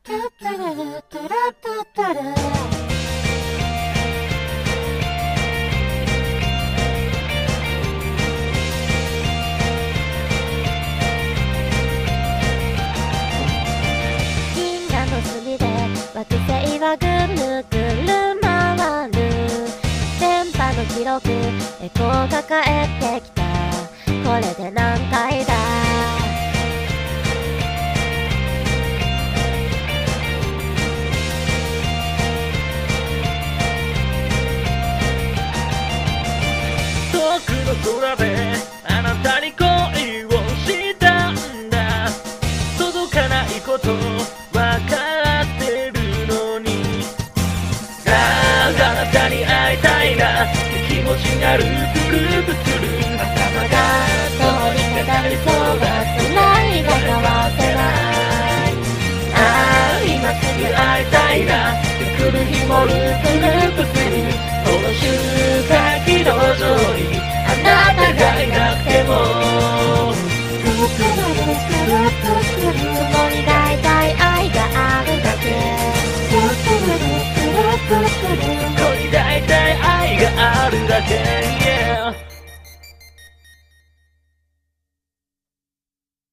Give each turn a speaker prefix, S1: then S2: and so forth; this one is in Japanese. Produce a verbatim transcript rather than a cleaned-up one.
S1: 銀河の隅で惑星はぐるぐる回る。電波の記録エコーが返ってきた。これで何回だ。
S2: 遠くの空であなたに恋をしたんだ。届かないことわかってるのに、あああなたに会いたいなって気持ちになる。プルプル
S1: 頭が通りかかりそうだ。そないが変わってない。
S2: ああ今すぐ会いたいなって来る日もループループする。この瞬間軌道上にあなたがいなくても、
S1: そこに大体愛があるだけ。
S2: ここに大体愛があるだけ。